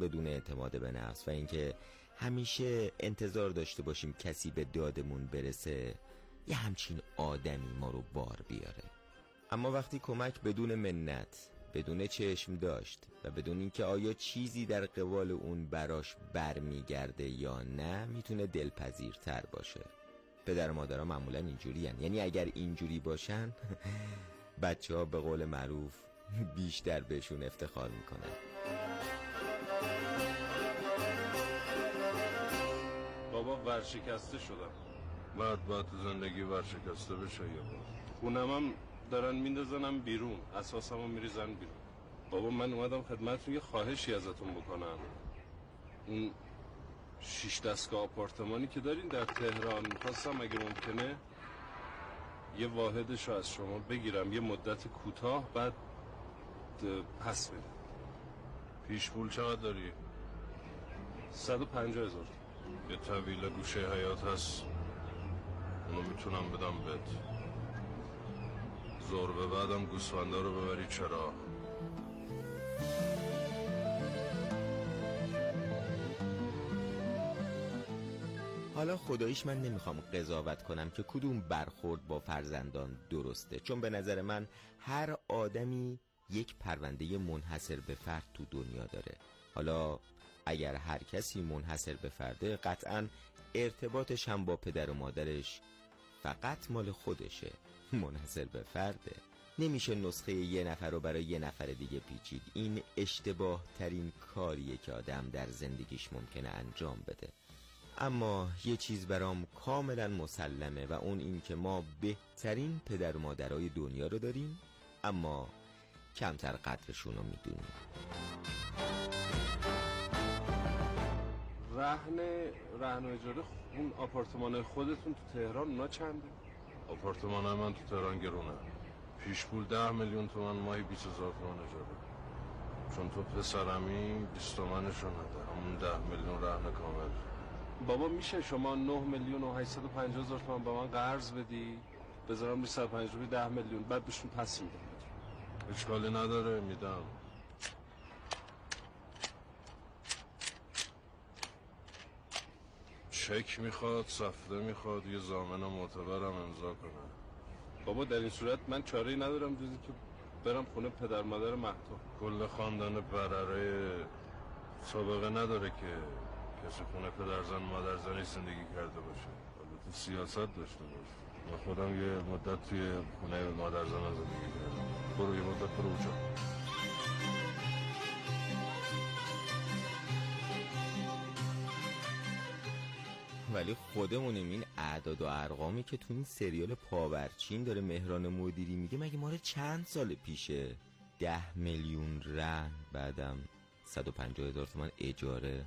بدون اعتماد به نفس و اینکه همیشه انتظار داشته باشیم کسی به دادمون برسه یه همچین آدمی ما رو بار بیاره. اما وقتی کمک بدون منت، بدون چشم داشت و بدون اینکه آیا چیزی در قبال اون براش برمیگرده یا نه، میتونه دلپذیرتر باشه. پدر و مادرها معمولا اینجوری هن. یعنی اگر اینجوری باشن بچه ها به قول معروف بیشتر بهشون افتخار میکنن. بابا ورشکسته شدم. بعد تو زندگی ورشکسته بشه یه بار. خونمم دارن میندازنم بیرون، اساسمو میریزن بیرون. بابا من اومدم خدمتتون یه خواهشی ازتون بکنم. اون 6 دستگاه آپارتمانی که دارین در تهران میخواستم اگه ممکنه یه واحدشو از شما بگیرم یه مدت کوتاه، بعد پس بدم. پیش پول چقدر داری؟ 150,000. یه طویل گوشه حیات هست، اونو میتونم بدم بهت. زور به بعدم گوسفندا رو ببری چرا؟ حالا خداییش من نمیخوام قضاوت کنم که کدوم برخورد با فرزندان درسته، چون به نظر من هر آدمی یک پرونده منحصر به فرد تو دنیا داره. حالا اگر هر کسی منحصر به فرده، قطعاً ارتباطش هم با پدر و مادرش فقط مال خودشه، منحصر به فرده. نمیشه نسخه یه نفر رو برای یه نفر دیگه پیچید. این اشتباه ترین کاریه که آدم در زندگیش ممکنه انجام بده. اما یه چیز برام کاملا مسلمه و اون این که ما بهترین پدر و مادرای دنیا رو داریم، اما کمتر قدرشون رو میدونیم. رهن و اجاره اون آپارتمان خودتون تو تهران اونا چنده؟ آپارتمان من تو تهران گرونه. پیش پول 10 میلیون تومان، ماهی 20,000 تومان اجاره. چون تو پسرمی 20 تومنشو نده، همون 10 میلیون رهن کامل. بابا میشه شما 9,850,000 تومان با من قرض بدی؟ بذارم 150 10 میلیون، بعد بهشون پس میدم. اشکالی نداره، میدم. چک میخواد، سفته میخواد، یه ضامن معتبرم امضا کنه. بابا در این صورت من چاره‌ای ندارم جز که برم خونه پدر مادر مهتاب. کل خاندان برره سابقه نداره که کسی خونه پدرزن مادرزنی زندگی کرده باشه. البته سیاست داشته باشه. من خودم یه مدت توی خونه مادرزن زندگی کردم. برو یه مدت برو اونجا. ولی خودمونیم این اعداد و ارقامی که تو این سریال پاورچین داره مهران مدیری میگه، مگه ماره چند سال پیشه؟ 10 میلیون رهن، بعدم 150,000 تومان اجاره.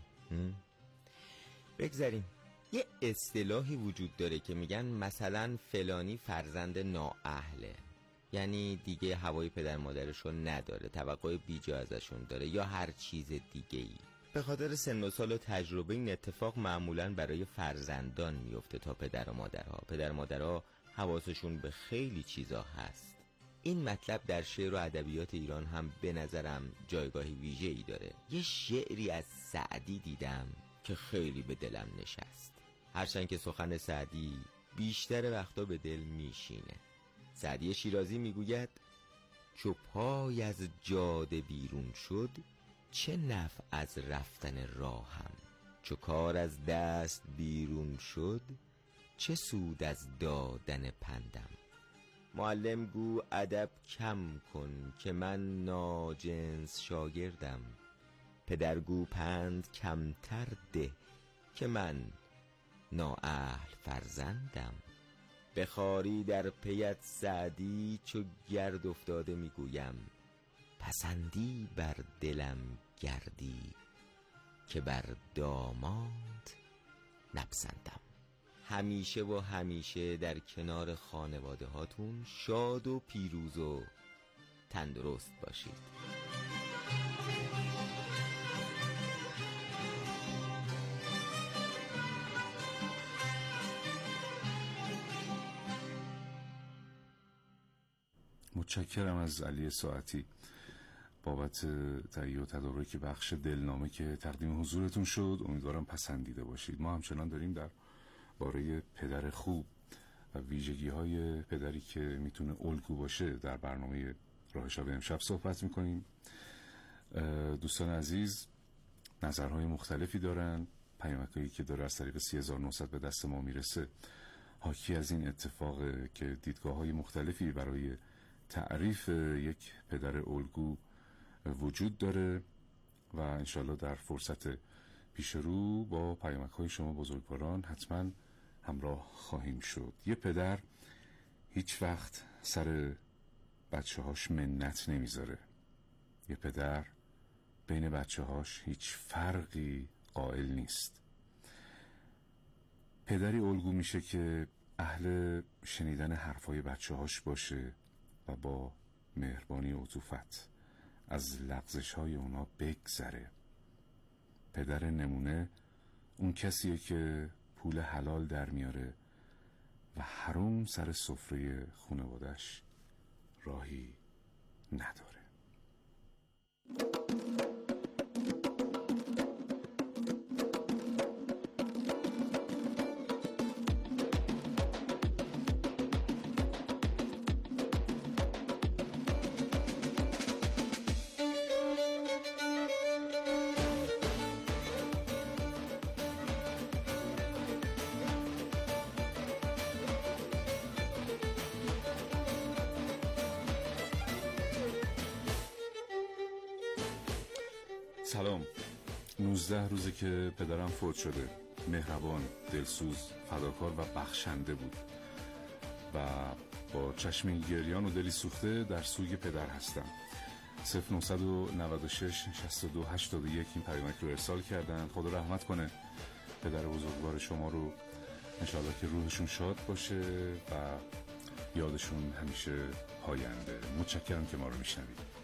بگذاریم. یه اصطلاحی وجود داره که میگن مثلا فلانی فرزند نااهله، یعنی دیگه هوای پدر مادرشو نداره، توقع بیجا ازشون داره یا هر چیز دیگه ای. به خاطر سن و سال و تجربه این اتفاق معمولاً برای فرزندان میفته تا پدر و مادرها. پدر و مادرها حواسشون به خیلی چیزا هست. این مطلب در شعر و ادبیات ایران هم به نظرم جایگاه ویژه‌ای داره. یه شعری از سعدی دیدم که خیلی به دلم نشست، هرچند که سخن سعدی بیشتر وقتا به دل میشینه. سعدی شیرازی میگوید چو پای از جاده بیرون شد، چه نفع از رفتن راهم. چو کار از دست بیرون شد، چه سود از دادن پندم. معلم گو ادب کم کن که من ناجنس شاگردم. پدر گو پند کمتر ده که من نااهل فرزندم. بخاری در پیت سعدی چو گرد افتاده میگویم. پسندی بر دلم گردی که بر داماد نپسندم. همیشه و همیشه در کنار خانواده هاتون شاد و پیروز و تندرست باشید. متشکرم از علی ساعتی. بابت تهیه و تدارک بخش دلنامه که تقدیم حضورتون شد. امیدوارم پسندیده باشید. ما همچنان داریم در باره پدر خوب و ویژگی‌های پدری که میتونه الگو باشه در برنامه راه شب امشب صحبت میکنیم. دوستان عزیز نظرهای مختلفی دارن. پیامکایی که داره از طریق 3900 به دست ما میرسه حاکی از این اتفاقه که دیدگاه‌های مختلفی برای تعریف یک پدر الگو وجود داره و انشالله در فرصت پیش رو با پیامک‌های شما بزرگواران حتما همراه خواهیم شد. یه پدر هیچ وقت سر بچه‌هاش منت نمیذاره. یه پدر بین بچه‌هاش هیچ فرقی قائل نیست. پدری الگو میشه که اهل شنیدن حرفای بچه‌هاش باشه و با مهربانی و عطوفت از لغزش‌های اونا بگذره. پدر نمونه اون کسیه که پول حلال در میاره و حروم سر سفره خانواده‌اش راهی نداره. سلام. 19 روزه که پدرم فوت شده. مهربان، دلسوز، فداکار و بخشنده بود و با چشمی گریان و دلی سوخته در سوی پدر هستم. 0996 62 81 این پیامک رو ارسال کردن. خدا رحمت کنه پدر بزرگوار شما رو، انشاءالله که روحشون شاد باشه و یادشون همیشه پاینده. متشکرم که ما رو میشنوید.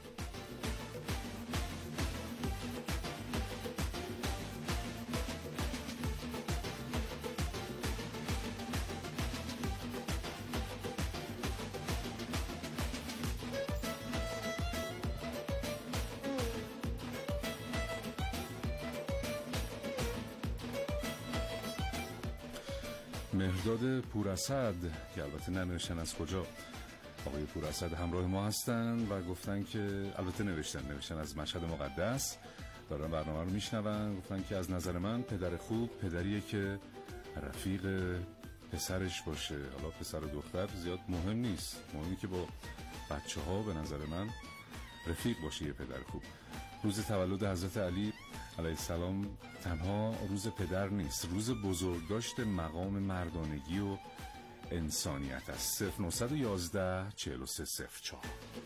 مهرداد پوراسد که البته ننوشتن از کجا، آقای پوراسد همراه ما هستن و گفتن که البته نوشتن از مشهد مقدس، دارن برنامه رو میشنون. گفتن که از نظر من پدر خوب پدریه که رفیق پسرش باشه. حالا پسر و دختر زیاد مهم نیست، مهمی که با بچه ها به نظر من رفیق باشه یه پدر خوب. روز تولد حضرت علی علیه السلام تنها روز پدر نیست، روز بزرگداشت مقام مردانگی و انسانیت است. 0911 4304.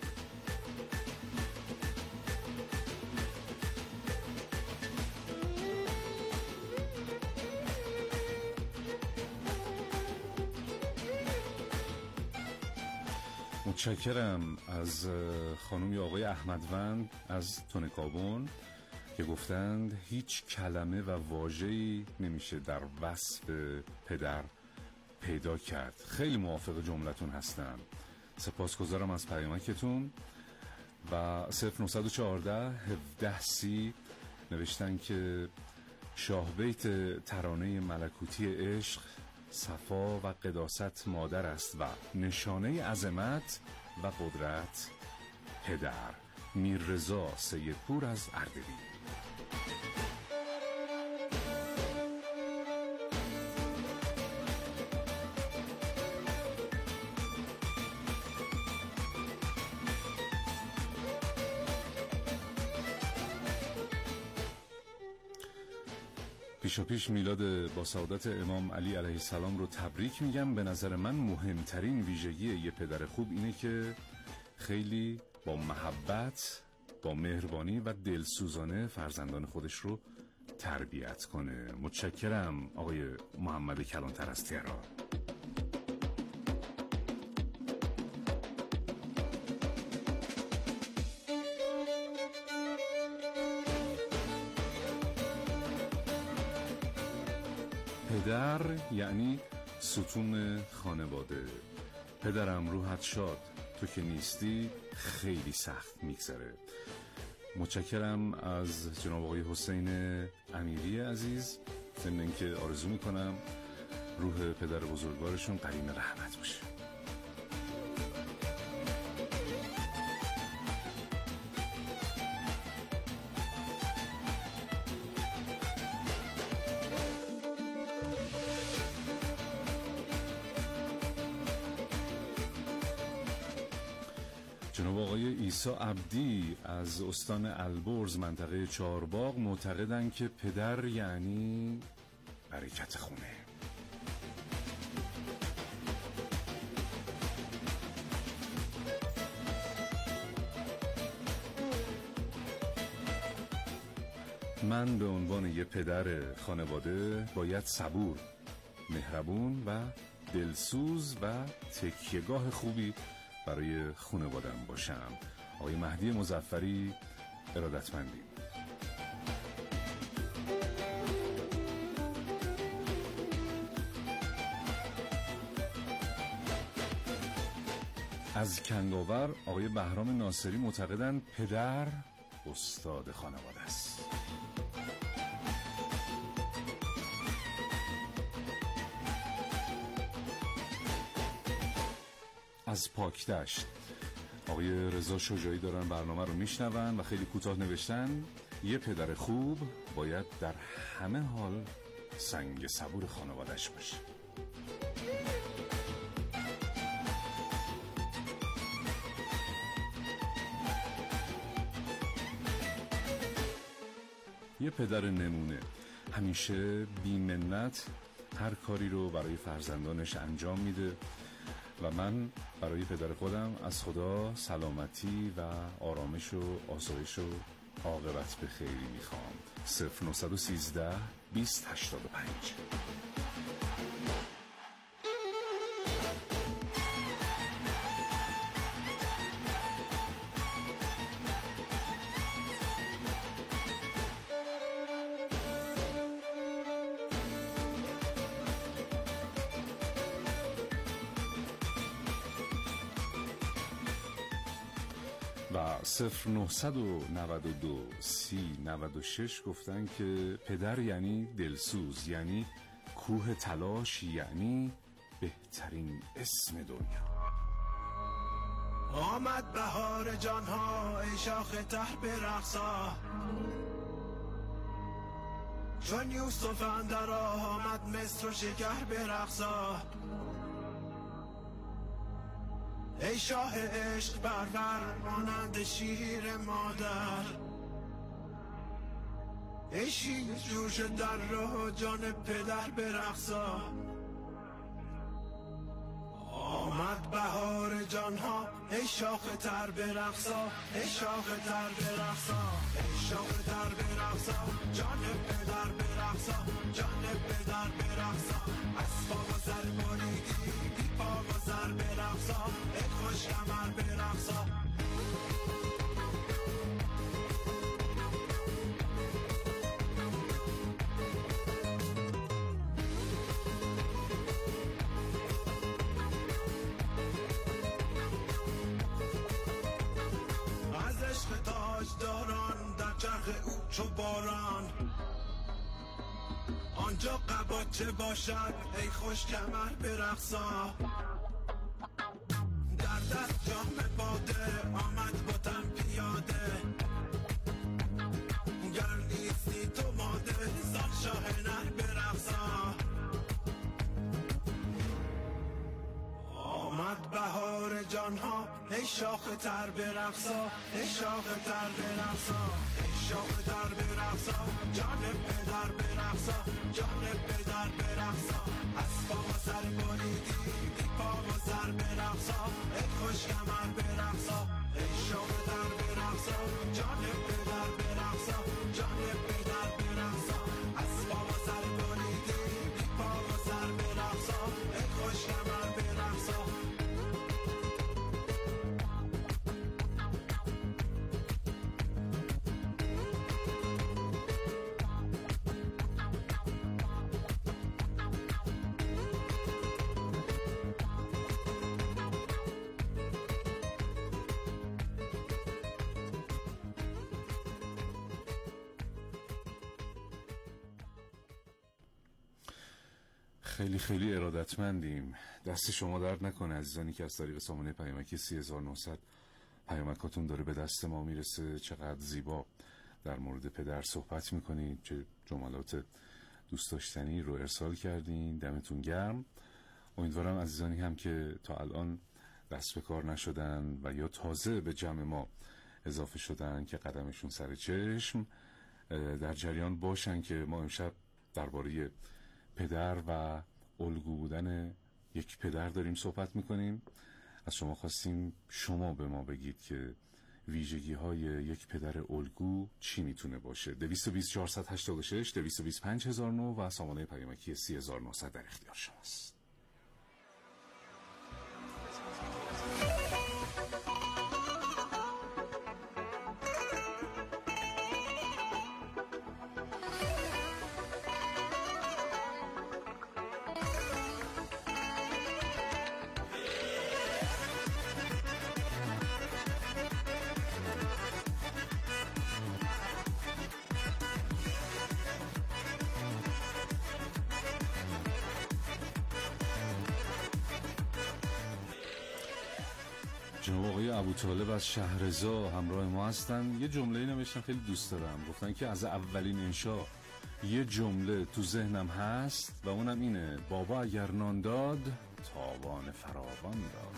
متشکرم از خانم آقای احمدوند از تونکابون که گفتند هیچ کلمه و واژه‌ای نمیشه در وصف پدر پیدا کرد. خیلی موافق جملتون هستم. سپاسگزارم از پیامکتون. و 0914 17 نوشتن که شاه بیت ترانه ملکوتی عشق صفا و قداست مادر است و نشانه عظمت و قدرت پدر. میررضا سیدپور از اردبیل. پیش میلاد با سعادت امام علی علیه السلام رو تبریک میگم. به نظر من مهمترین ویژگی یه پدر خوب اینه که خیلی با محبت، با مهربانی و دلسوزانه فرزندان خودش رو تربیت کنه. متشکرم آقای محمد کلانتر از تهران. پدر یعنی ستون خانواده. پدرم روحت شاد، تو که نیستی خیلی سخت میگذره. متشکرم از جناب آقای حسین امیری عزیز. ضمن اینکه آرزو میکنم روح پدر بزرگوارشون قرین رحمت باشه. جناب آقای عیسی عبدی از استان البرز منطقه چهارباغ معتقدند که پدر یعنی برکت خونه. من به عنوان یه پدر خانواده باید صبور، مهربون و دلسوز و تکیهگاه خوبی برای خانواده‌ام باشم. آقای مهدی مظفری، ارادتمندی. از کنگاور آقای بهرام ناصری معتقدند پدر استاد خانواده است. از پاکدشت آقای رضا شجاعی دارن برنامه رو میشنون و خیلی کوتاه نوشتن یه پدر خوب باید در همه حال سنگ صبور خانواده‌اش باشه. یه پدر نمونه همیشه بی‌منت هر کاری رو برای فرزندانش انجام میده و من برای پدر خودم از خدا سلامتی و آرامش و آسایش و عاقبت به خیری میخوام. 0913 2085. و 0992 3096 گفتن که پدر یعنی دلسوز، یعنی کوه تلاش، یعنی بهترین اسم دنیا. آمد بهار جانها ای شاخ تر برقصا، چون یوسف اندر آمد مصر و شکر برقصا. ای شاه عشق برور مانند شیر مادر، ای شیر جوش در راه جان پدر برقصا. آمد بهار جانها ای شاخ تر برقصا، ای شاخ تر برقصا، ای شاخ تر برقصا، جان پدر برقصا، جان پدر برقصا. از پا و سر بریدی بی پا و سر برقصا، ای خوش کمر برقصا. داران در چرخ او چو باران، آنجا قباچه باشد ای خوش کمر برقصا. در دست جام باده آمد با تن پیاده، گر نیستی تو ماده زان شاه نر برقصا. آمد بهار جانها ای شاخ تر برقصا، ای شاخ تر برقصا، ای شاخ تر برقصا، جان پدر برقصا، جان پدر برقصا. از پا و سر بریدی بی پا و سر برقصا، ای خوش کمر برقصا. ای شاخ تر برقصا، جان پدر برقصا، جان پدر برقصا. از پا و سر بریدی بی پا و سر برقصا، ای خوش کمر برقصا. خیلی خیلی ارادتمندیم. دست شما درد نکنه عزیزانی که از طریق سامانه پیامکی 3900 پیامکاتون داره به دست ما میرسه. چقدر زیبا در مورد پدر صحبت میکنید، چه جملات دوست داشتنی رو ارسال کردین. دمتون گرم. امیدوارم عزیزانی هم که تا الان دست به کار نشدن و یا تازه به جمع ما اضافه شدن که قدمشون سر چشم، در جریان باشن که ما امشب درباره پدر و الگو بودن یک پدر داریم صحبت میکنیم. از شما خواستیم شما به ما بگید که ویژگی های یک پدر الگو چی میتونه باشه. 220 486 225 1009 و سامانه پیامکی 3900 در اختیار شماست. جناب آقای ابوطالب از شهرزا همراه ما هستن. یه جمله نوشتن خیلی دوست دارم. گفتن که از اولین انشا یه جمله تو ذهنم هست و اونم اینه: بابا اگر نان داد تاوان فراوان داد.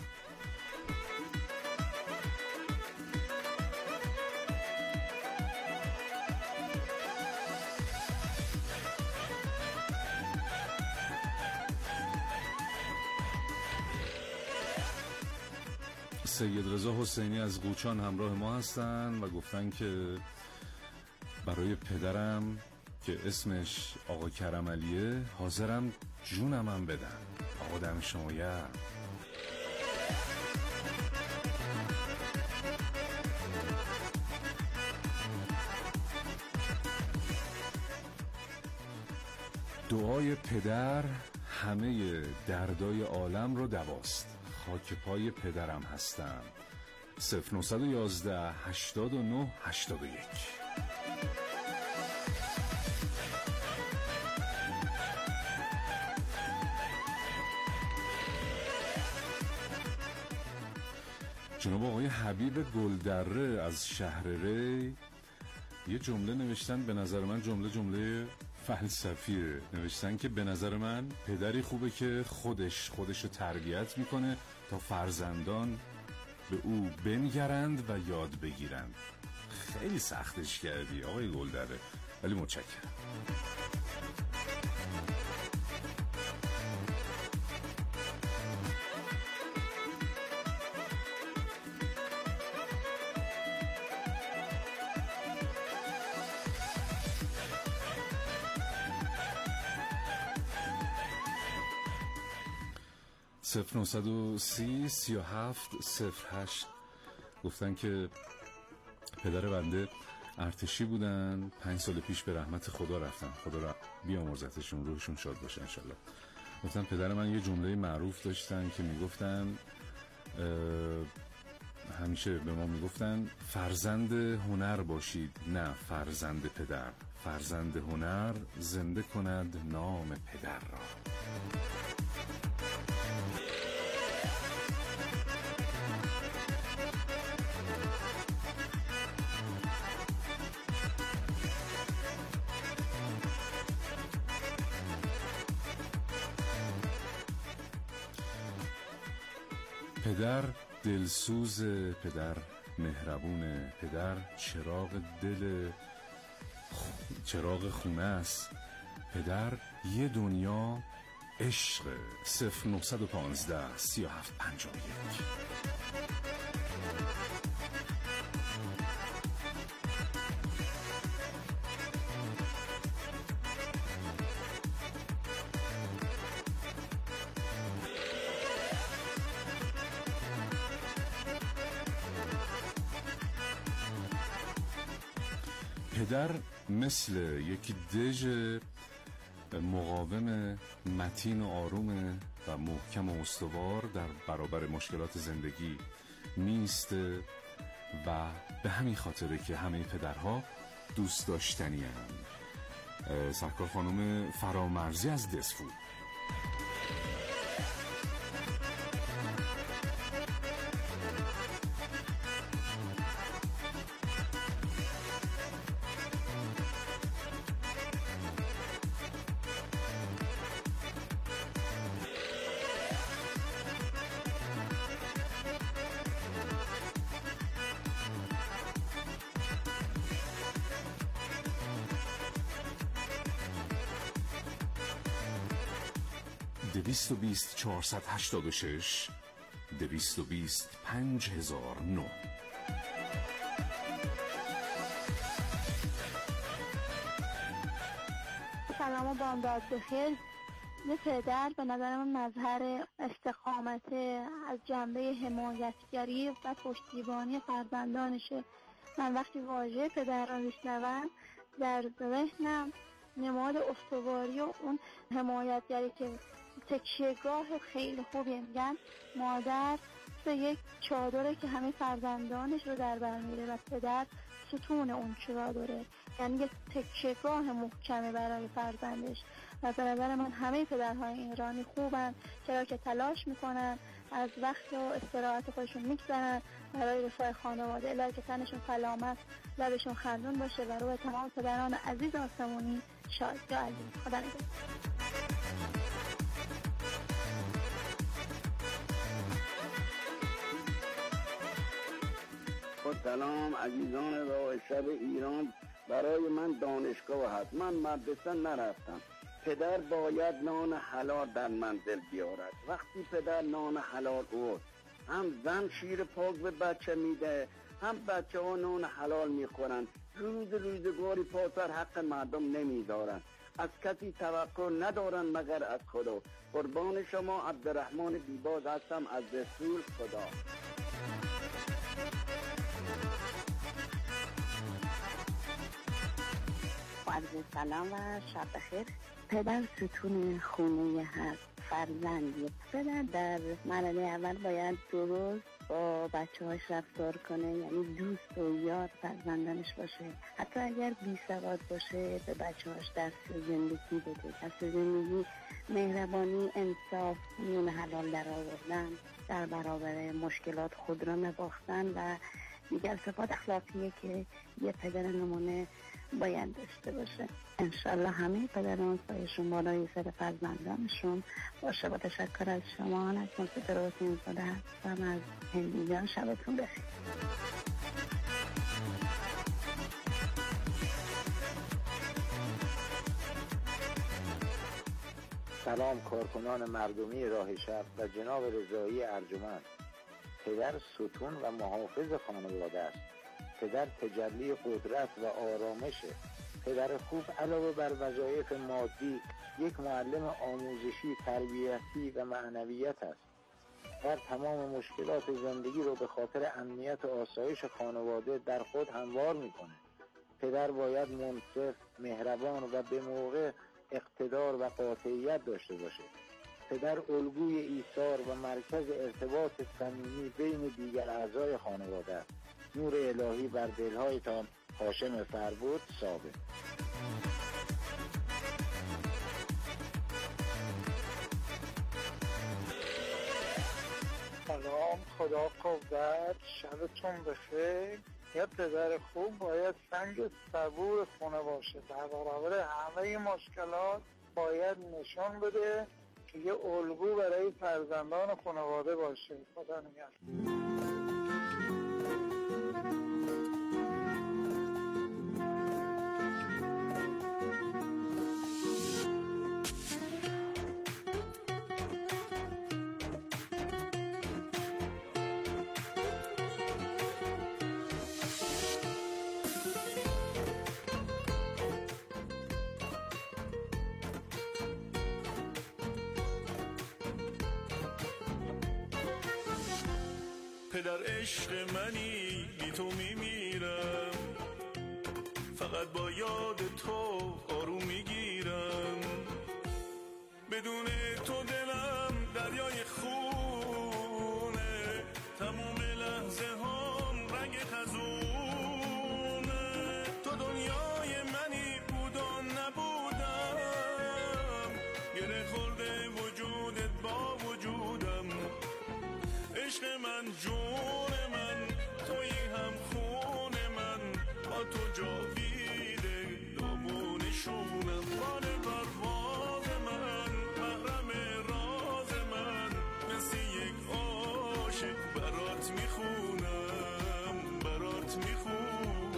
سید رضا حسینی از قوچان همراه ما هستن و گفتن که برای پدرم که اسمش آقا کرم علیه حاضرم جونم هم بدن. آقا دم شما گرم. دعای پدر همه دردای عالم رو دواست. خاک پای پدرم هستم. 0911 89 81. جناب آقای حبیب گلدره از شهر ری یه جمله نوشتن، به نظر من جمله فلسفیه. نوشتن که به نظر من پدری خوبه که خودش رو تربیت میکنه تا فرزندان به او بنگرند و یاد بگیرند. خیلی سختش کردی آقای گلدره، ولی متشکرم. صفر 930 37 08 گفتن که پدر بنده ارتشی بودن، 5 سال پیش به رحمت خدا رفتن. خدا را بیامرزتشون، روحشون شاد باشه انشالله. گفتن پدر من یه جمله معروف داشتن که میگفتن، همیشه به ما میگفتن فرزند هنر باشید نه فرزند پدر. فرزند هنر زنده کند نام پدر را. پدر دلسوز، پدر مهربون، پدر چراغ خونه است، پدر یه دنیا عشق. 0915 37 51. پدر مثل یک دژ مقاوم، متین و آروم و محکم و استوار در برابر مشکلات زندگی میسته و به همین خاطره که همه پدرها دوست داشتنی هستند. سرکار خانم فرامرزی از دسفو دویست و 486 220 5009. سلام و بامداد بخیر. یه پدر به نظر من مظهر استقامت از جنبه حمایتگری و پشتیبانی فرزندانشه. من وقتی واژه پدر را میشنوم در ذهنم نماد استواری و اون حمایتگری که تکیهگاه خیلی خوبیه. میگن مادر مثل یک چادره که همه فرزندانش رو در بر میره و پدر ستون اون چادره، یعنی یک تکیهگاه محکمه برای فرزندش. و به نظر من همه پدرهای ایرانی خوبن، چرا که تلاش میکنن، از وقت و استراحت خودشون میگذرن برای رفاه خانواده. الهی که تنشون سلامت، لبشون خندون باشه و روح تمام پدران عزیز آسمونی شاد. یا علی خدا نگهدار. سلام عزیزان راه شب ایران. برای من دانشگاه هست، من مدرسه نرفتم. پدر باید نان حلال در منزل بیارد. وقتی پدر نان حلال آورد، هم زن شیر پاک به بچه میده، هم بچه ها نان حلال میخورن. روزگاری پاسر حق مردم نمیدارن، از کسی توقع ندارن مگر از خدا. قربان شما عبدالرحمن بیباز هستم از رسول خدا. عرض سلام و شب بخیر. پدر ستون خونه هست، فرزندی. پدر در مرحله اول باید درست با بچه هاش رفتار کنه، یعنی دوست و یار فرزندانش باشه. حتی اگر بی سواد باشه به بچه هاش درس زندگی بده، درس زندگی، مهربانی، انصاف، نون حلال در آوردن، در برابر مشکلات خود را نباختن و دیگر صفات اخلاقیه که یه پدر نمونه باید داشته باشه. انشالله همه پدران سایشون بالای سر فرزندانشون باشه. با تشکر از شما. نجم سپر حسین زاده هستم از هندیجان. شبتون بخیر. سلام کارکنان مردمی راه شب و جناب رضایی ارجمند. پدر ستون و محافظ خانواده است. پدر تجلی قدرت و آرامشه. پدر خوب علاوه بر وظایف مادی یک معلم آموزشی، تربیتی و معنویت است. در تمام مشکلات زندگی رو به خاطر امنیت و آسایش خانواده در خود هموار میکنه. پدر باید منصف، مهربان و به موقع اقتدار و قاطعیت داشته باشه. پدر الگوی ایثار و مرکز ارتباط صمیمی بین دیگر اعضای خانواده است. نور الهی بر دلهایتان. هاشم فربود، ثابت. سلام، خدا قوت، شبتون بخیر. یه پدر خوب باید سنگ صبور خونه باشه، در برابر همه مشکلات باید نشان بده که یه الگو برای فرزندان خانواده باشه. خدا نگهدار. پدر عشق منی، بی تو میمیرم، فقط با یاد تو آروم میگیرم. بدون تو دلم دریای خونه، تمام لحظه هم رنگ خزونه. تو دنیای منی بود و نبودم، گره خورده و من جون من، تویی هم خون من، با تو جاویده دامونشونم. بال پرواز من، محرم راز من، مثل یک عاشق برات میخونم، برات میخونم.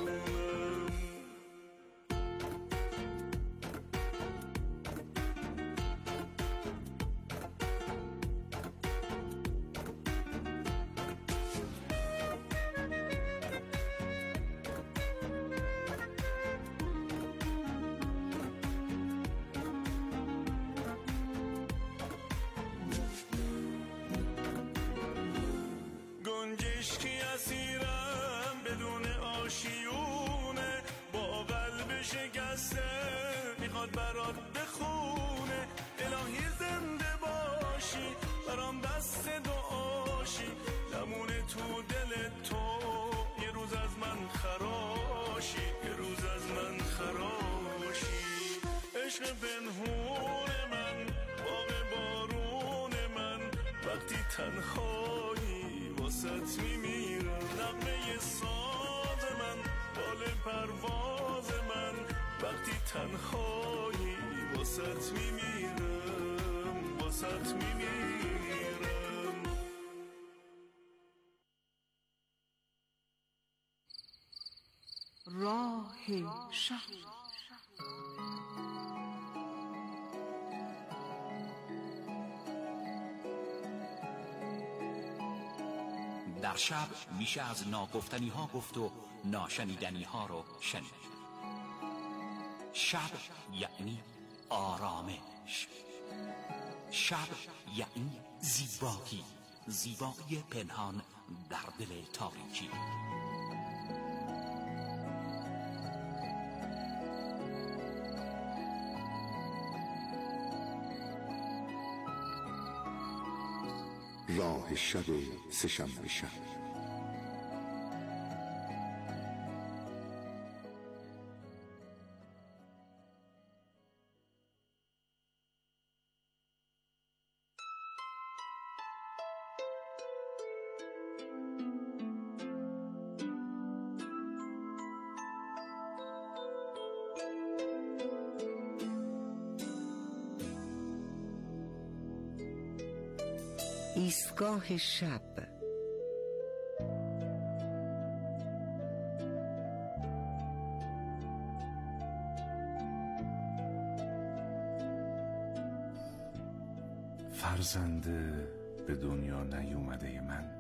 گنجشکی اسیرم بدون آشیونه، با قلب شکسته میخواد برات بخونه. الهی زنده باشی برام دست دعاشی، نمونه تو دل تو یه روز از من خراشی، یه روز از من خراشی. عشق پنهون من، باغ بارون من، وقتی تنهایی واسط میمیرم. نغمه ساز من، بال پرواز من، وقتی تنهایی واسط میمیرم، واسط میمیرم. راه شب. در شب میشه از ناگفتنی ها گفت و ناشنیدنی ها رو شنید. شب یعنی آرامش، شب یعنی زیبایی، زیبایی پنهان در دل تاریکی. راه شب سه‌شنبه شب. ایستگاه شب. فرزند به دنیا نیومده من،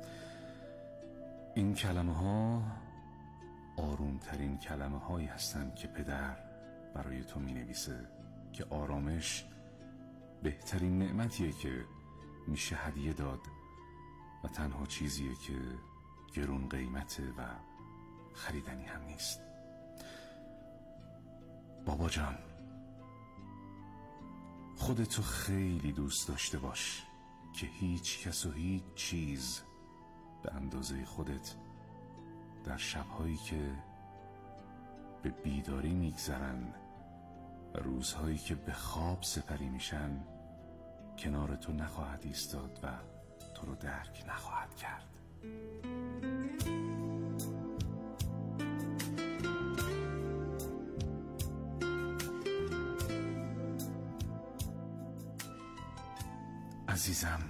این کلمه ها آرومترین کلمه هایی هستند که پدر برای تو می نویسه که آرامش بهترین نعمتیه که میشه هدیه داد و تنها چیزیه که گرون قیمته و خریدنی هم نیست. بابا جان، خودتو خیلی دوست داشته باش که هیچ کس و هیچ چیز به اندازه خودت در شبهایی که به بیداری میگذرن و روزهایی که به خواب سپری میشن کنار تو نخواهد ایستاد و تو رو درک نخواهد کرد. عزیزم،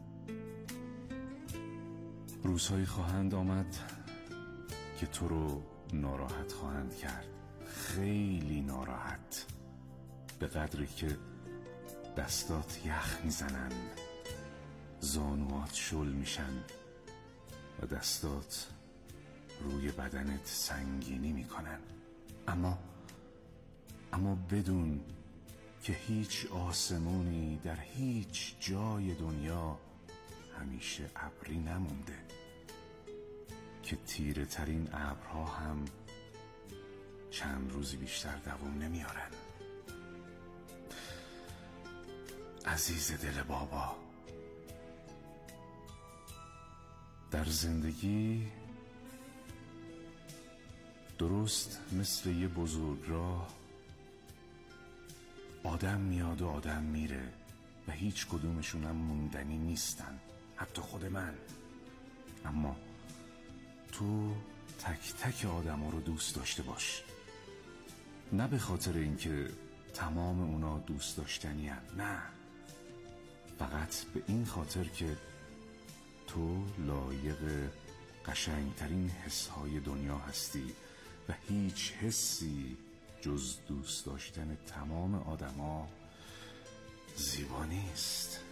روزهایی خواهند آمد که تو رو ناراحت خواهند کرد، خیلی ناراحت، به قدری که دستات یخ میزنن، زانوات شل میشن و دستات روی بدنت سنگینی میکنن. اما بدون که هیچ آسمونی در هیچ جای دنیا همیشه ابری نمونده، که تیره ترین ابرها هم چند روزی بیشتر دوام نمیارن. عزیز دل بابا، در زندگی درست مثل یه بزرگراه آدم میاد و آدم میره و هیچ کدومشون هم موندنی نیستن. حتی خود من اما تو تک تک آدم ها رو دوست داشته باش، نه به خاطر اینکه تمام اونا دوست داشتنی هن. نه، فقط به این خاطر که تو لایق قشنگترین حسهای دنیا هستی و هیچ حسی جز دوست داشتن تمام آدما زیبا نیست.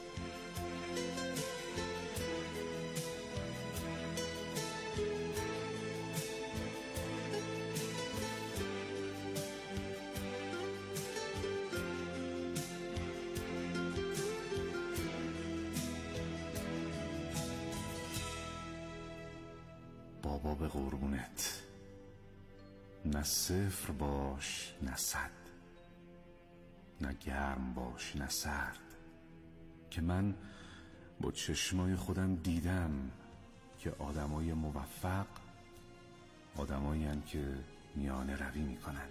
بابا به قربونت، نه صفر باش نه صد، نه گرم باش نه سرد، که من با چشمای خودم دیدم که آدمای موفق آدمایی هستند که میانه روی میکنن.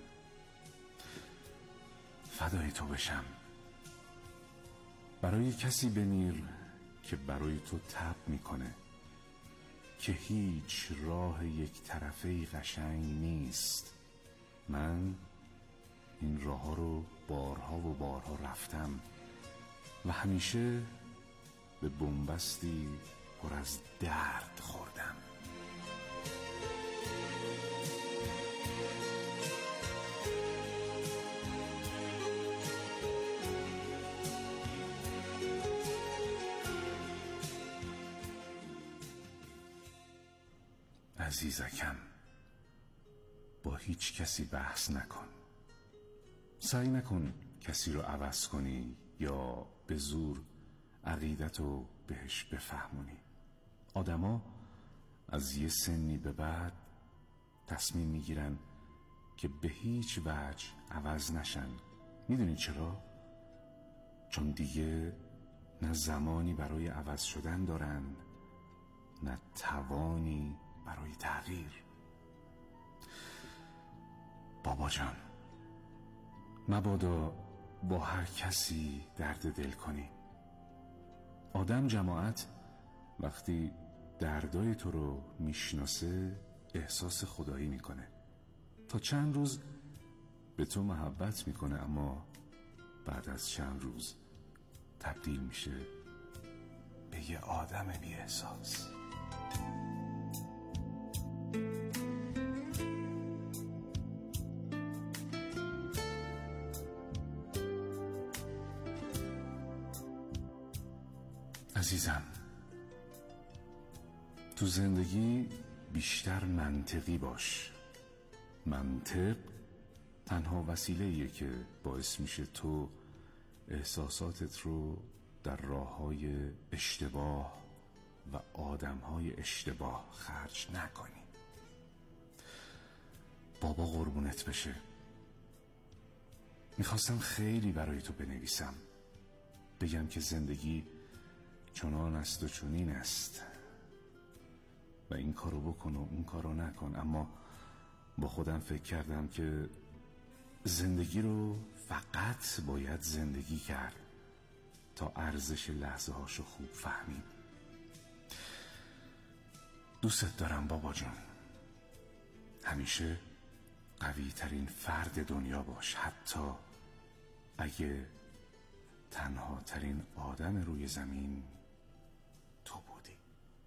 فدای تو بشم. برای کسی بمیر که برای تو تب میکنه، که هیچ راه یک طرفه قشنگ نیست. من این راه ها رو بارها و بارها رفتم و همیشه به بنبستی پر از درد خوردم. عزیزکم، با هیچ کسی بحث نکن. سعی نکن کسی رو عوض کنی یا به زور عقیدتو بهش بفهمونی. آدما از یه سنی به بعد تصمیم میگیرن که به هیچ وجه عوض نشن. میدونی چرا؟ چون دیگه نه زمانی برای عوض شدن دارن، نه توانی برای تغییر. بابا جان، مبادا با هر کسی درد دل کنی. آدم جماعت وقتی دردای تو رو میشناسه احساس خدایی میکنه. تا چند روز به تو محبت میکنه، اما بعد از چند روز تبدیل میشه به یه آدم بی احساس. عزیزم، تو زندگی بیشتر منطقی باش. منطق تنها وسیله‌ایه که باعث میشه تو احساساتت رو در راه‌های اشتباه و آدم‌های اشتباه خرج نکنی. بابا قربونت بشه. میخواستم خیلی برای تو بنویسم، بگم که زندگی چنان است و چنین است و این کارو بکن و اون کارو نکن، اما با خودم فکر کردم که زندگی رو فقط باید زندگی کرد تا ارزش لحظه هاشو خوب فهمید. دوست دارم بابا جون. همیشه قوی ترین فرد دنیا باش، حتی اگه تنها ترین آدم روی زمین تو بودی.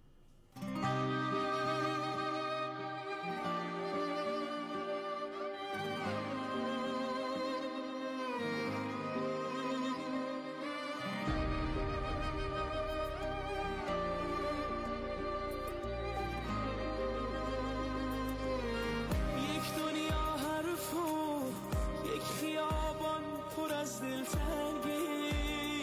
یک دنیا حرف و یک خیابان پر از دلتنگی،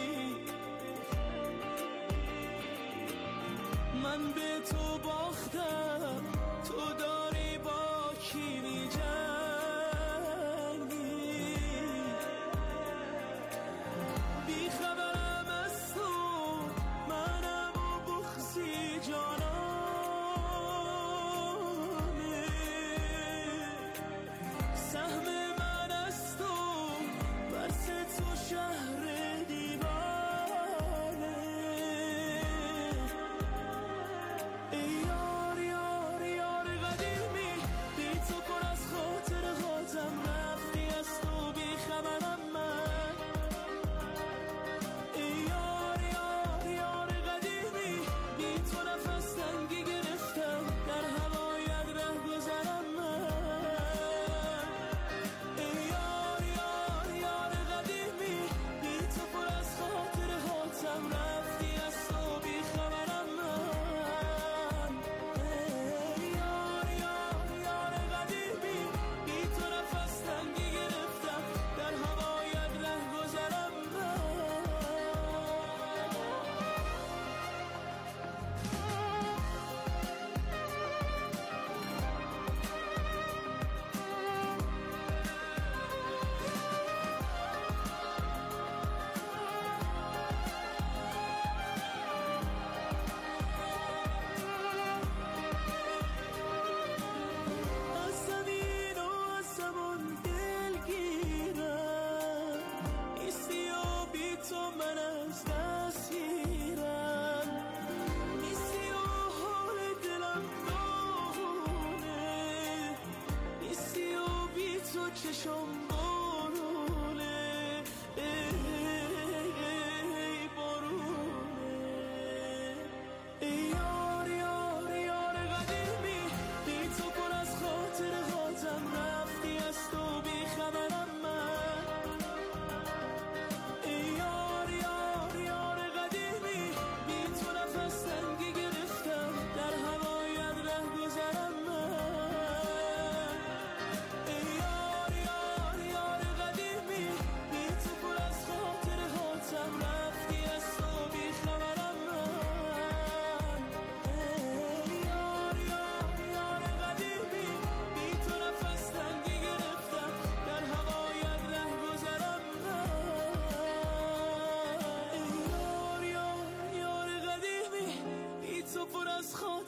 من به تو باختم، تو داری با کی می‌جنگی، بی خبرم از تو، منم و بغضی جانانه، سهم من از تو، برس تو شهر دیوانه.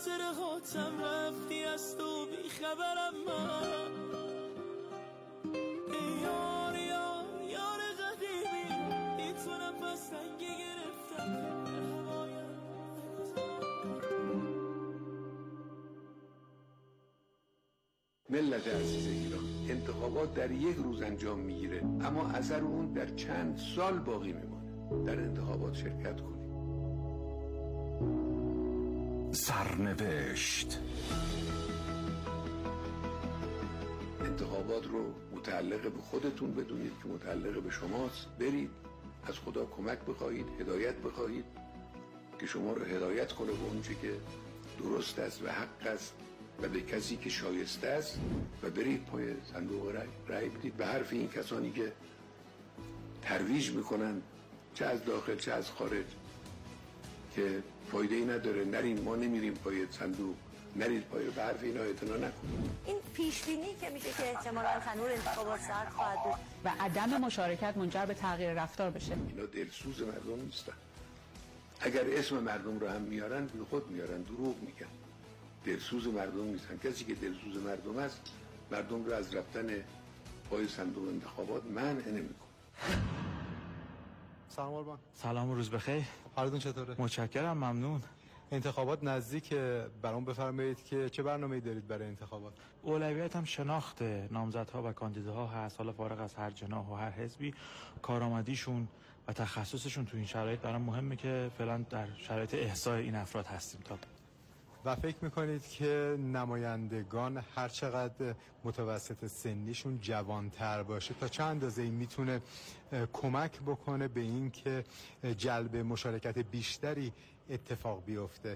خاطر خودم رفتی از تو بیخبرم من یار یار یار قدیمی این تو نفس تنگی گرفتم در هوایم. ملت عزیز ایران، انتخابات در یک روز انجام میگیره اما اثر اون در چند سال باقی میمونه. در انتخابات شرکت کنید. سرنوشت انتخابات رو متعلق به خودتون بدونید که متعلق به شماست. برید از خدا کمک بخواهید، هدایت بخواهید که شما رو هدایت کنه به اونچه که درست است و حق است و به کسی که شایسته است و برید پای صندوق رای بدید به حرف این کسانی که ترویج میکنن چه از داخل چه از خارج که فایده ای نداره. نرین، ما نمیریم پای صندوق، نرید پای، به حرف اینا اعتنا نکنید. این پیش بینی که میگه که احتمالاً تنور انتخابات سرد خواهد بود و عدم مشارکت منجر به تغییر رفتار بشه. اینا دلسوز مردم نیستن. اگر اسم مردم رو هم میارن بی خود میارن، دروغ میگن. دلسوز مردم نیستن. کسی که دلسوز مردم است مردم رو از رفتن پای صندوق انتخابات منع نمیکنه. سلام قربان. سلام و روز بخیر. حالتون چطوره؟ متشکرم، ممنون. انتخابات نزدیک، برام بفرمایید که چه برنامه‌ای دارید برای انتخابات؟ اولویت هم شناخت نامزدها و کاندیداها هست، حالا فارغ از هر جناح و هر حزبی. کارآمدیشون و تخصصشون تو این شرایط برام مهمه که فعلا در شرایط احصاء این افراد هستیم. تا و فکر میکنید که نمایندگان هر چقدر متوسط سنیشون جوانتر باشه تا چند اندازه میتونه کمک بکنه به این که جلب مشارکت بیشتری اتفاق بیفته؟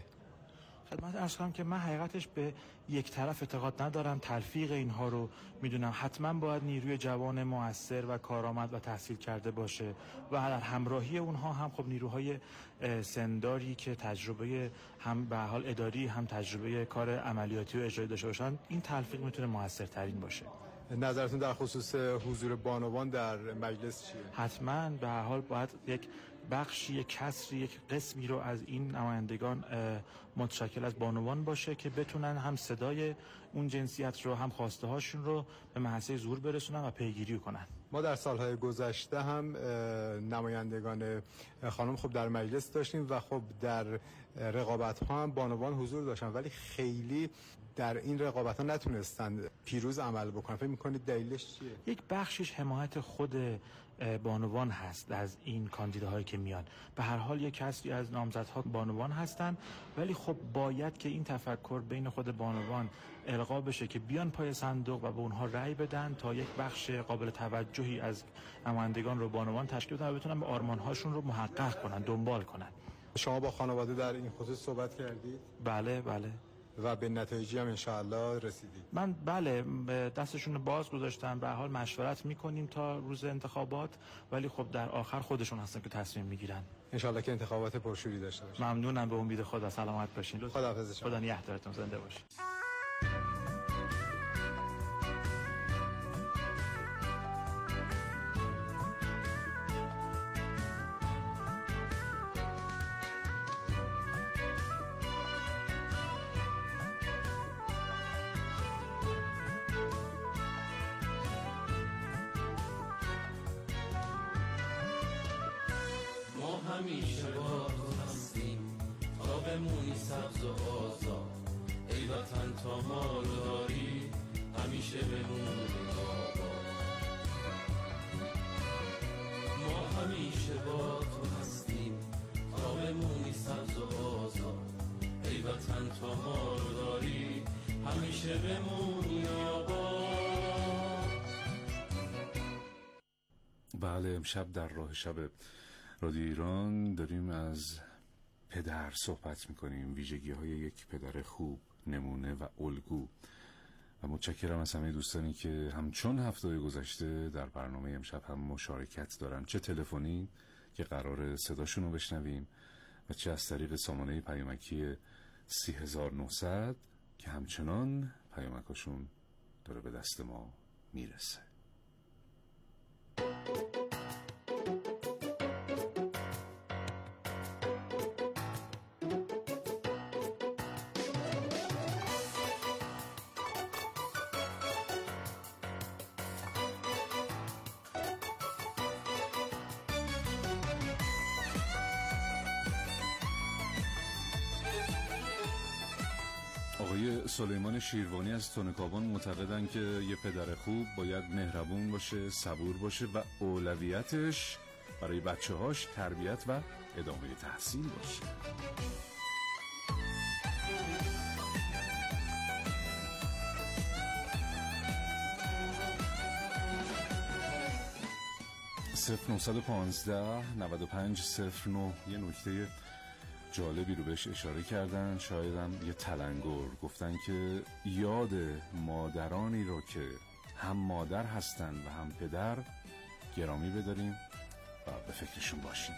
خدمت عرض کنم که من حقیقتش به یک طرف اعتقاد ندارم. تلفیق اینها رو میدونم حتما باید نیروی جوان مؤثر و کارآمد و تحصیل کرده باشه و در همراهی اونها هم خب نیروهای سنداری که تجربه هم به حال اداری هم تجربه کار عملیاتی و اجرایی داشته باشن، این تلفیق میتونه مؤثرترین باشه. نظرتون در خصوص حضور بانوان در مجلس چیه؟ حتما به هر حال باید یک بخشی، یک کسری، یک قسمی رو از این نمایندگان متشکل از بانوان باشه که بتونن هم صدای اون جنسیت رو هم خواسته هاشون رو به محصه زور برسونن و پیگیری کنن. ما در سالهای گذشته هم نمایندگان خانم خب در مجلس داشتیم و خب در رقابت ها هم بانوان حضور داشتن ولی خیلی در این رقابت ها نتونستن پیروز عمل بکنن. فکر می‌کنید دلیلش چیه؟ یک بخشش حمایت خود بانوان هست از این کاندیداهایی که میان. به هر حال یک کسری از نامزدها بانوان هستن ولی خب باید که این تفکر بین خود بانوان القا بشه که بیان پای صندوق و به اونها رأی بدن تا یک بخش قابل توجهی از نمایندگان رو بانوان تشکیل بدن و بتونن به آرمان‌هاشون رو محقق کنن، دنبال کنن. شما با خانواده در این خصوص صحبت کردید؟ بله بله. و به نتایجی هم انشاءالله رسیدید؟ من بله دستشون رو باز گذاشتم. به حال مشورت میکنیم تا روز انتخابات ولی خب در آخر خودشون هستن که تصمیم میگیرن. انشاءالله که انتخابات پرشوری داشته باشید. ممنونم. به امید خدا. سلامت باشین. خداحافظ شما. خدا نگهدارتون. زنده باشید. همیشه با تو هستیم تا بمونی سبز و آزاد ای وطن تا ما رو داری همیشه بمونی آباد. ما همیشه با تو هستیم تا بمونی سبز و آزاد ای وطن تا ما رو داری همیشه بمونی آباد. بله، امشب در راه شب رادیو ایران داریم از پدر صحبت میکنیم، ویژگی های یک پدر خوب، نمونه و الگو. و متشکرم از همه دوستانی که همچون هفته گذشته در برنامه امشب هم مشارکت دارن، چه تلفنی که قرار صداشون رو بشنویم و چه از طریق سامانه پیامکی 3900 که همچنان پیامکاشون داره به دست ما میرسه. آقای سلیمان شیروانی از تونکابان معتقدن که یه پدر خوب باید مهربون باشه، صبور باشه و اولویتش برای بچه‌هاش تربیت و ادامه تحصیل باشه. صفر 915 95 09 یه نکته جالبی رو بهش اشاره کردن، شاید هم یه تلنگر، گفتن که یاد مادرانی رو که هم مادر هستن و هم پدر گرامی بداریم و به فکرشون باشیم.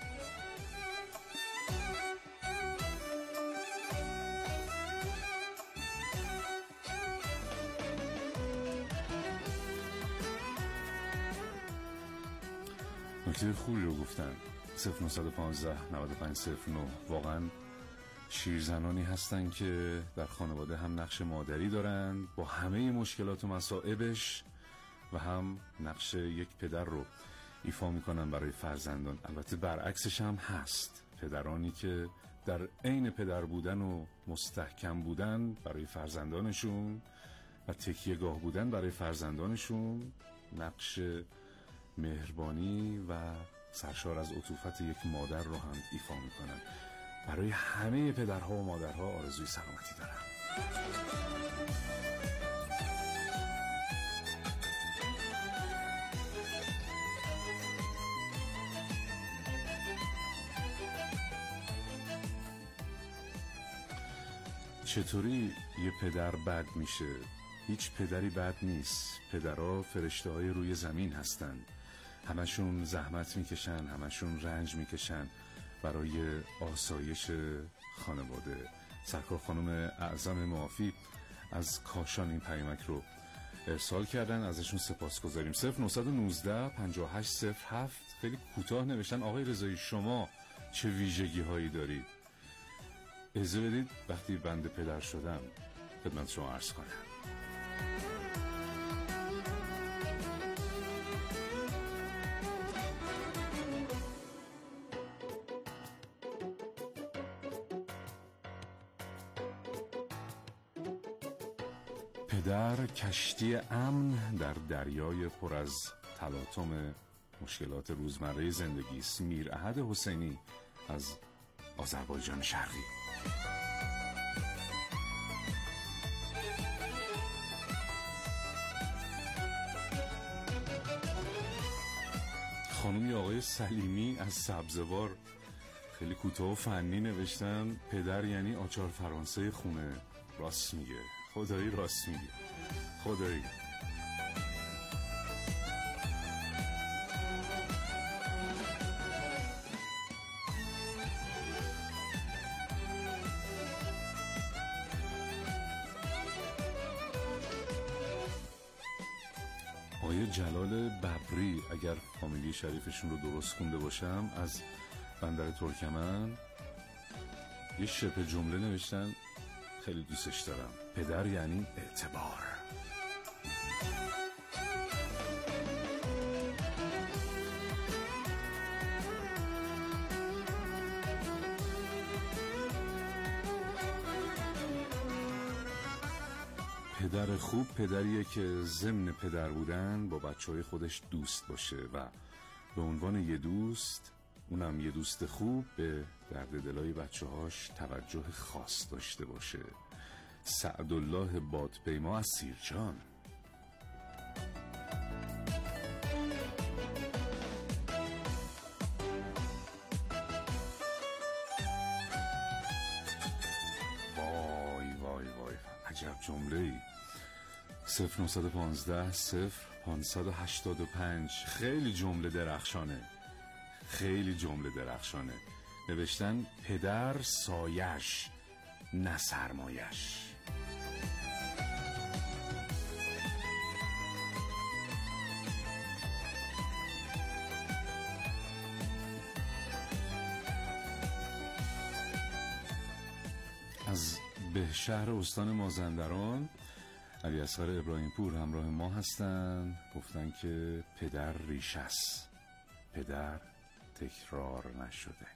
نکته خوبی رو گفتن. 0915 95 09 واقعا شیرزنانی هستن که در خانواده هم نقش مادری دارن با همه مشکلات و مصائبش و هم نقش یک پدر رو ایفا میکنن برای فرزندان. البته برعکسش هم هست، پدرانی که در عین پدر بودن و مستحکم بودن برای فرزندانشون و تکیه‌گاه بودن برای فرزندانشون نقش مهربانی و سرشار از عطوفت یک مادر رو هم ایفا میکنن. برای همه پدرها و مادرها آرزوی سلامتی دارم. چطوری یه پدر بد میشه؟ هیچ پدری بد نیست. پدرها فرشته های روی زمین هستن، همشون زحمت میکشن، همشون رنج میکشن برای آسایش خانواده. سرکار خانم اعظم معافی از کاشان این پیامک رو ارسال کردن، ازشون سپاسگزاریم. 0919 58 07 خیلی کوتاه نوشتن آقای رضایی شما چه ویژگی هایی دارید؟ اجازه بدید وقتی بنده پدر شدم خدمت شما عرض کنم. پدر کشتی امن در دریای پر از تلاطم مشکلات روزمره زندگی است. میر احد حسینی از آذربایجان شرقی. خانومی آقای سلیمی از سبزوار خیلی کوتاه و فنی نوشتن پدر یعنی آچار فرانسه خونه. راست میگه، خدایی راست میگه، خدایی. آقای جلال ببری اگر فامیلی شریفشون رو درست خونده باشم از بندر ترکمن یه شبه جمله نوشتن خیلی دوستش دارم. پدر یعنی اعتبار. پدر خوب پدریه که ضمن پدر بودن با بچه‌های خودش دوست باشه و به عنوان یه دوست، اونم یه دوست خوب، به درد دلای بچه‌هاش توجه خاص داشته باشه. سعدالله بادپیما از سیرجان. وای وای وای عجب جمله ای. 0915 0585 خیلی جمله درخشانه، خیلی جمله درخشانه. نوشتن پدر سایش نه سرمایش. از بهشهر استان مازندران علی اصغر ابراهیم پور همراه ما هستن. گفتن که پدر ریشه است، پدر تکرار نشدنی.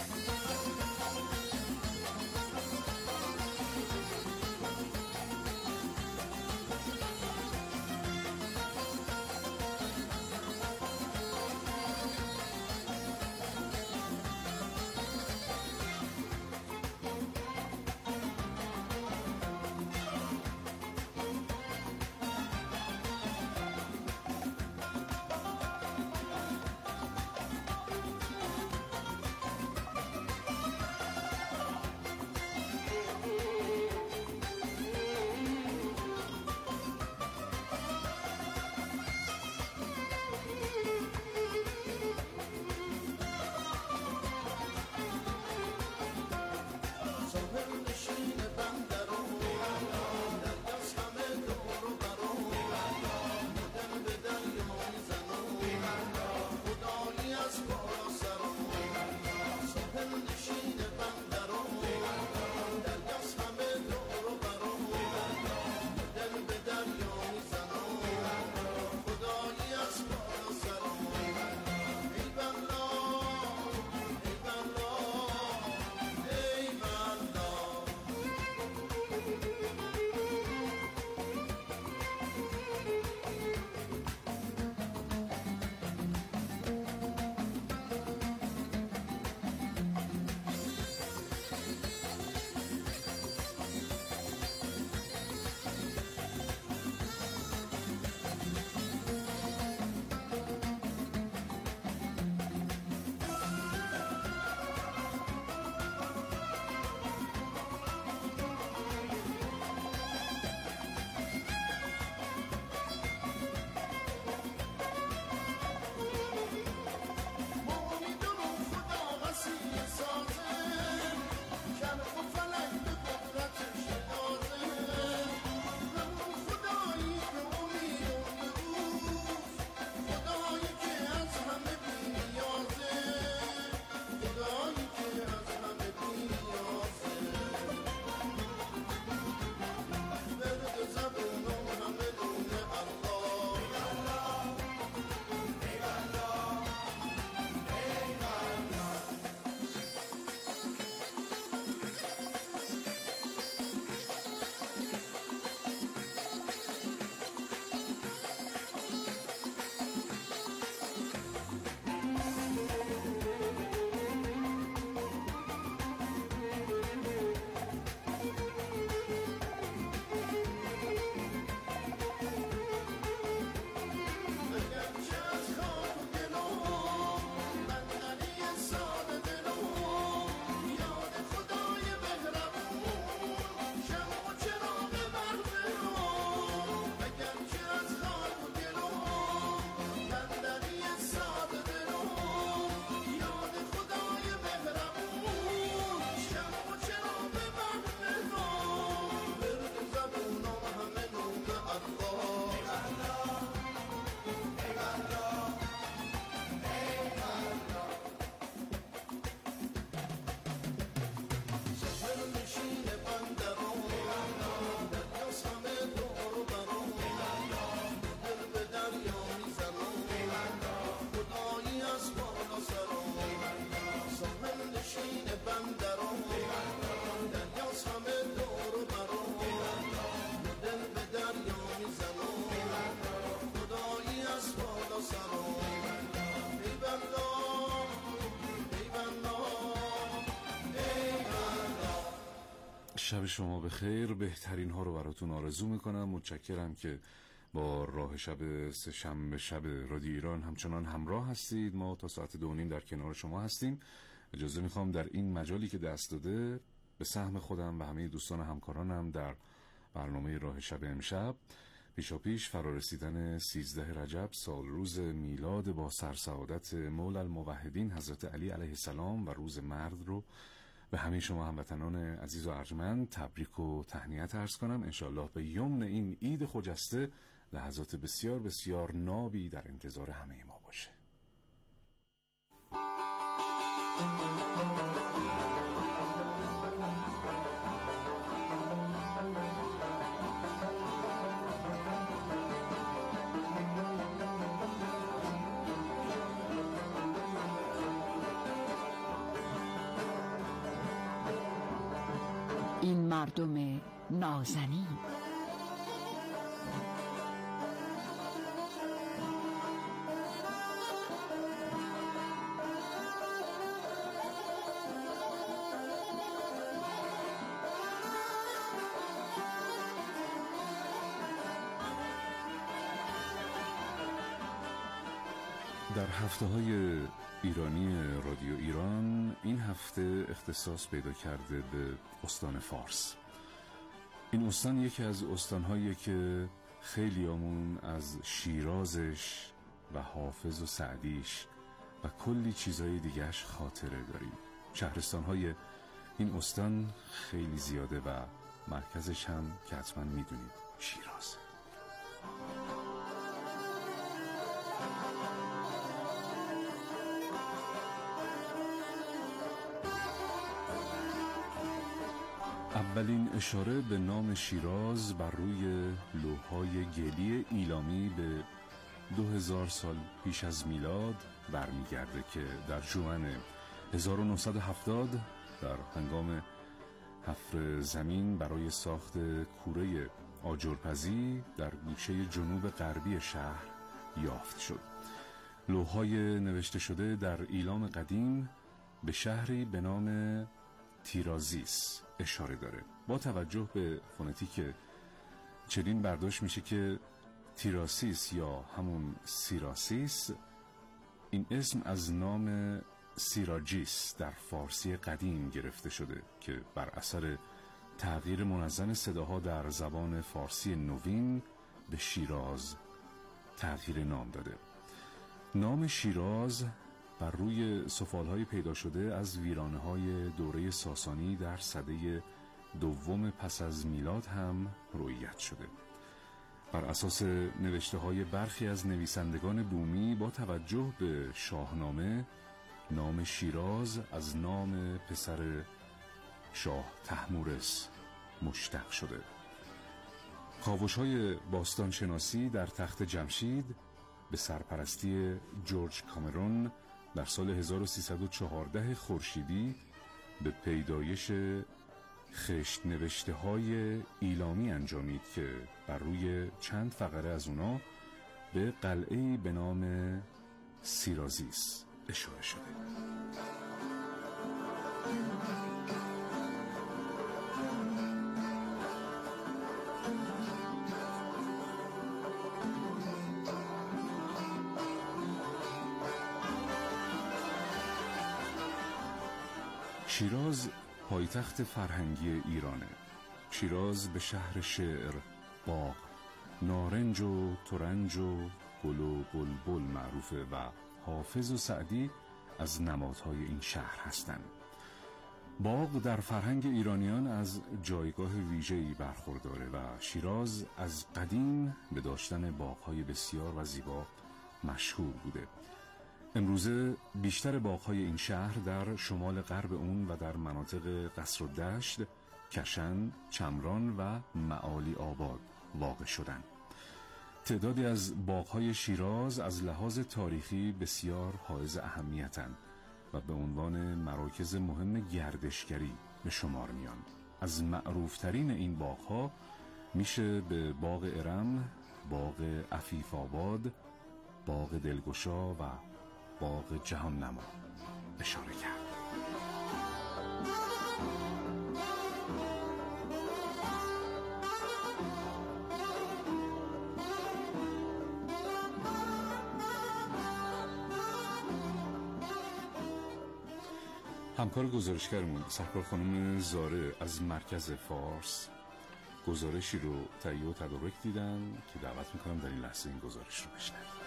شب شما بخیر، بهترین ها رو براتون آرزو میکنم. متشکرم که با راه شب سه‌شنبه شب رادیو ایران همچنان همراه هستید. ما تا ساعت 2:30 در کنار شما هستیم. اجازه میخوام در این مجالی که دست داده به سهم خودم و همه دوستان همکارانم در برنامه راه شب امشب پیشاپیش فرارسیدن 13 رجب سال روز میلاد با سرسعادت مولا الموحدین حضرت علی علیه السلام و روز مرد رو به همه شما هموطنان عزیز و ارجمند تبریک و تهنیت عرض کنم. انشالله به یمن این عید خجسته لحظات بسیار بسیار نابی در انتظار همه ما باشه. این مردم نازنین. در هفته‌های ایرانی رادیو ایران این هفته اختصاص پیدا کرده به استان فارس. این استان یکی از استان‌هایی که خیلیامون از شیرازش و حافظ و سعدیش و کلی چیزای دیگهش خاطره داریم. شهرستان‌های این استان خیلی زیاده و مرکزش هم که حتما میدونید شیراز. اولین اشاره به نام شیراز بر روی لوح‌های گلی ایلامی به 2000 سال پیش از میلاد برمیگرده که در ژوئن 1970 در هنگام حفر زمین برای ساخت کوره آجرپزی در گوشه جنوب غربی شهر یافت شد. لوح‌های نوشته شده در ایلام قدیم به شهری به نام تیرازیس اشاره داره. با توجه به فونتیک چنین برداشت میشه که تیراسیس یا همون سیراسیس این اسم از نام سیراجیس در فارسی قدیم گرفته شده که بر اثر تغییر منظم صداها در زبان فارسی نوین به شیراز تغییر نام داده. نام شیراز بر روی سفالهای پیدا شده از ویرانه‌های دوره ساسانی در سده دوم پس از میلاد هم رویت شده. بر اساس نوشته‌های برخی از نویسندگان بومی با توجه به شاهنامه نام شیراز از نام پسر شاه طهمورث مشتق شده. کاوش‌های باستانشناسی در تخت جمشید به سرپرستی جورج کامرون در سال 1314 خورشیدی به پیدایش خشت نوشته های ایلامی انجامید که بر روی چند فقره از اونا به قلعه‌ای به نام سیرازیس اشاره شده. شیراز پایتخت فرهنگی ایرانه. شیراز به شهر شعر، باغ، نارنج و ترنج و گل و بلبل معروفه و حافظ و سعدی از نمادهای این شهر هستند. باغ در فرهنگ ایرانیان از جایگاه ویژه‌ای برخورداره و شیراز از قدیم به داشتن باغ‌های بسیار و زیبا مشهور بوده. امروزه بیشتر باغ‌های این شهر در شمال غرب اون و در مناطق قصر و دشت، کشن، چمران و معالی آباد واقع شدند. تعدادی از باغ‌های شیراز از لحاظ تاریخی بسیار حائز اهمیتند و به عنوان مراکز مهم گردشگری به شمار میان. از معروفترین این باغ‌ها میشه به باغ ارم، باغ عفیف آباد، باغ دلگشا و باغ جهان نما اشاره کرد. همکار گزارشگرمون سرکار خانم زاره از مرکز فارس گزارشی رو تهیه و تدارک دیدن که دعوت میکنم در این لحظه این گزارش رو بشنوید.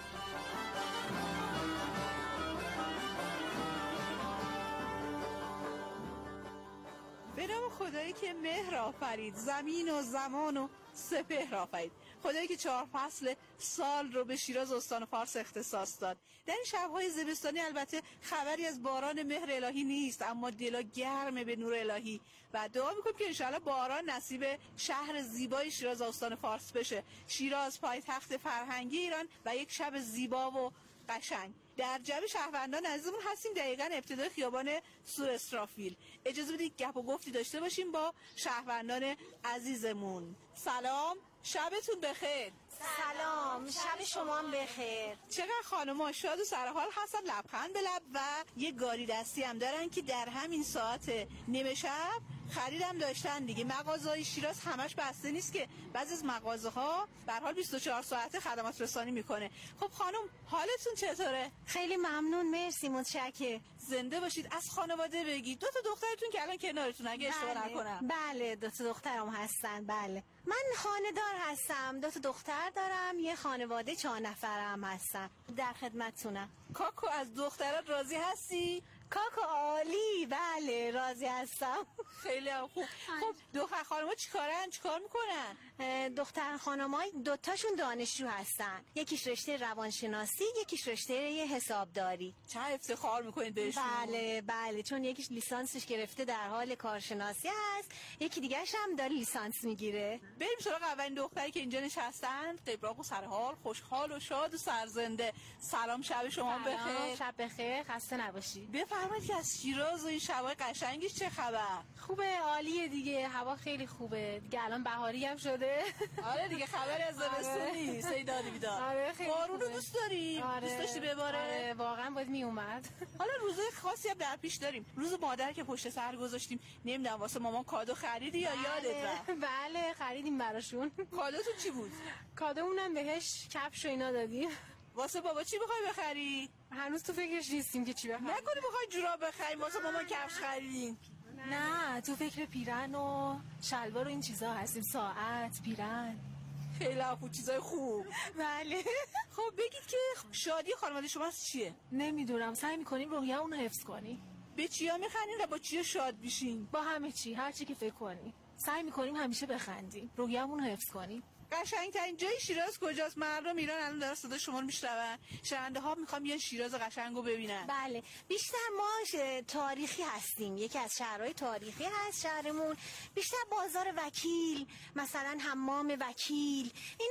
به نام خدایی که مهر آفرید، زمین و زمان و سپهر آفرید، خدایی که 4 فصل سال رو به شیراز استان فارس اختصاص داد. در این شب‌های زمستانی البته خبری از باران مهر الهی نیست، اما دلا گرمه به نور الهی و دعا میکنیم که انشاءالله باران نصیب شهر زیبای شیراز استان فارس بشه. شیراز پایتخت فرهنگی ایران و یک شب زیبا و قشنگ. در جمع شهروندان عزیزمون هستیم، دقیقاً ابتدای خیابان سور اسرافیل. اجازه بدید گپ و گفتی داشته باشیم با شهروندان عزیزمون. سلام، شبتون بخیر. سلام، شب شما هم بخیر. چقدر خانم‌ها شاد و سرحال هستن، لبخند به لب و یه گاری دستی هم دارن که در همین ساعت نیمه شب خریدم داشتن دیگه. مغازه‌های شیراز همش بسته نیست که، بعضی از مغازه‌ها به هر حال 24 ساعته خدمات رسانی میکنه. خب خانم حالتون چطوره؟ خیلی ممنون، مرسی، متشکرم. زنده باشید. از خانواده بگید. 2 تا دخترتون که الان کنارتون اگه اشتباه نکنم. بله 2 تا دخترم هستن. بله من خانه‌دار هستم، 2 تا دختر دارم، یه خانواده 4 نفرم هستن. در خدمتتونم. کاکو از دخترات راضی هستی؟ کاکو عالی، بله راضی هستم. خیلی خوب. خب دختر خانم‌ها چیکار میکنن؟ دختر خانم‌ها 2 تاشون دانشجو هستن، یکیش رشته روانشناسی، یکیش رشته حسابداری. چه افتخار میکنید بهشون. بله چون یکیش لیسانسش گرفته در حال کارشناسی هست، یکی دیگه‌ش هم داره لیسانس میگیره. بریم سراغ اولین دختری که اینجا نشستن. قبراق و سرحال، خوشحال و شاد و سرزنده. سلام، شب شما بخیر. شب بخیر، خسته نباشی. بفرمایید که از شیراز و این شبای قشنگش چه خبر؟ خوبه، عالیه دیگه، هوا خیلی خوبه دیگه، الان بهاری هم شده. آره دیگه، خبری از زمستون نیست. داد بیدار. آره خیلی بارون رو دوست داری؟ دوست داشتی بباره؟ آره واقعا باید می اومد. حالا روزه خاصی هم در پیش داریم. روز مادر که پشت سر گذاشتیم، نمیدونم واسه مامان کادو خریدی یا یادت رفت؟ بله خریدیم براشون. کادوتون چی بود؟ کادومونم بهش کفش و اینا دادیم. واسه بابا چی میخوای بخری؟ هنوز تو فکرش نیستیم که چی بخریم. نکنی بخوای جوراب بخریم واسه مامان کفش خریدین؟ نه تو فکر پیرن و شلوار و این چیزا هستیم، ساعت، پیرن. خیلی خوب، چیزای خوب. بله. خب بگید که شادی خانواده شما چیه؟ نمیدونم، سعی میکنیم روحیه‌مون رو حفظ کنیم. به چیا میخندین و با چیا شاد میشین؟ با همه چی، هر چی که فکر کنی. سعی میکنیم همیشه بخندیم، روحیه‌مون رو حفظ کنیم. قشنگترین جای شیراز کجاست؟ مردم ایران الان دارن صدا شما رو میشنون. شنونده ها میخوان بیان شیراز قشنگو ببینن. بله بیشتر ما تاریخی هستیم، یکی از شهرهای تاریخی هست شهرمون. بیشتر بازار وکیل، مثلا حمام وکیل، این